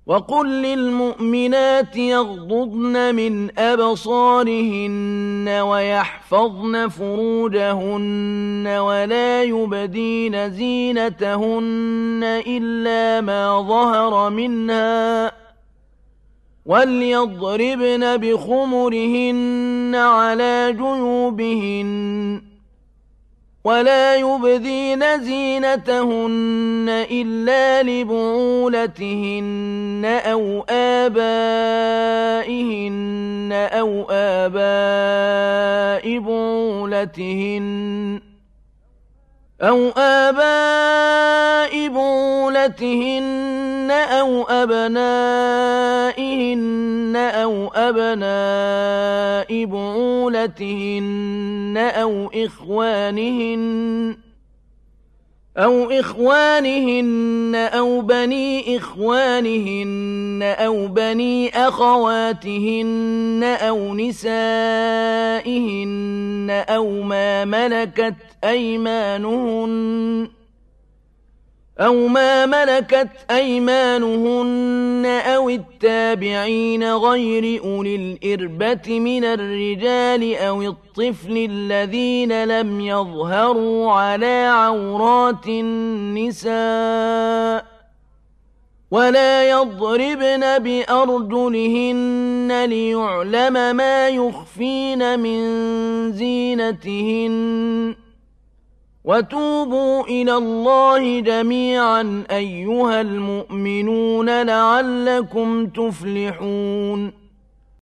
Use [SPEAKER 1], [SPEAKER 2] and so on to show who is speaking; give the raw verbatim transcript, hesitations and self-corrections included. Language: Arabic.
[SPEAKER 1] وقل للمؤمنات يغضضن من أبصارهن ويحفظن فروجهن ولا يبدين زينتهن إلا ما ظهر منها وليضربن بخمرهن على جيوبهن ولا يبدين زينتهن إلا لبعولتهن أو آبائهن أو آباء بعولتهن أو آباء بعولتهن أو أبنائهن أو أبناء بعولتهن أو إخوانهن أو إخوانهن أو بني إخوانهن أو بني أخواتهن أو نسائهن أو ما ملكت أيمانهن أو ما ملكت أيمانهن أو التابعين غير أولي الإربة من الرجال أو الطفل الذين لم يظهروا على عورات النساء ولا يضربن بأرجلهن ليعلم ما يخفين من زينتهن وتوبوا إلى الله جميعا أيها المؤمنون لعلكم تفلحون